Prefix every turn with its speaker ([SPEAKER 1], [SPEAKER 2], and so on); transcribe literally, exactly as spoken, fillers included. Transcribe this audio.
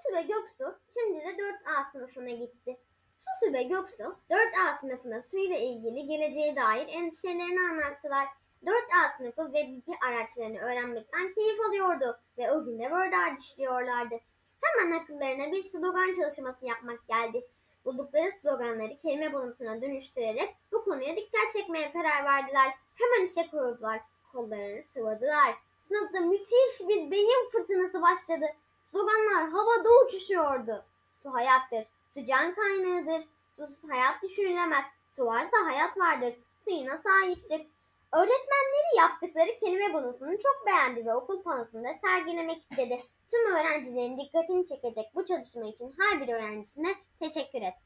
[SPEAKER 1] Susu ve Göksu şimdi de dört A sınıfına gitti. Susu ve Göksu dört A sınıfına suyla ilgili geleceğe dair endişelerini anlattılar. dört A sınıfı ve bilgi araçlarını öğrenmekten keyif alıyordu ve o gün de Word art işliyorlardı. Hemen akıllarına bir slogan çalışması yapmak geldi. Buldukları sloganları kelime bulutuna dönüştürerek bu konuya dikkat çekmeye karar verdiler. Hemen işe koyuldular. Kollarını sıvadılar. Sınıfta müthiş bir beyin fırtınası başladı. Sloganlar havada uçuşuyordu. Su hayattır. Su can kaynağıdır. Susuz hayat düşünülemez. Su varsa hayat vardır. Suyuna sahip çık. Öğretmenleri yaptıkları kelime bonusunu çok beğendi ve okul panosunda sergilemek istedi. Tüm öğrencilerin dikkatini çekecek bu çalışma için her bir öğrencisine teşekkür etti.